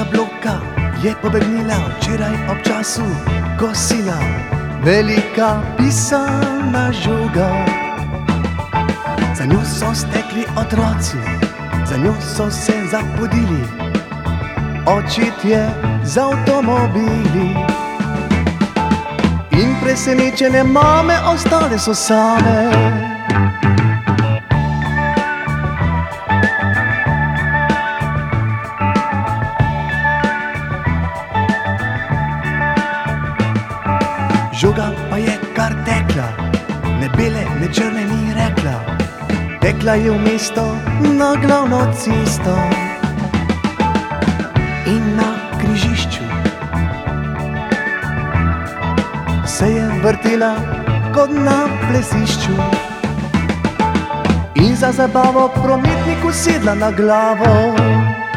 tega bloka je pobegnila včeraj ob času kosila velika pisana žoga. Za njo so stekli otroci, za njo so se zapodili očetje z avtomobili. In presenečene mame ostale so same. Žoga pa je kar tekla, ne bele, ne črne ni rekla. Tekla je v mesto na glavno cesto in na križišču se je vrtela kot na plesišču. In za zabavo prometniku sedla na glavo.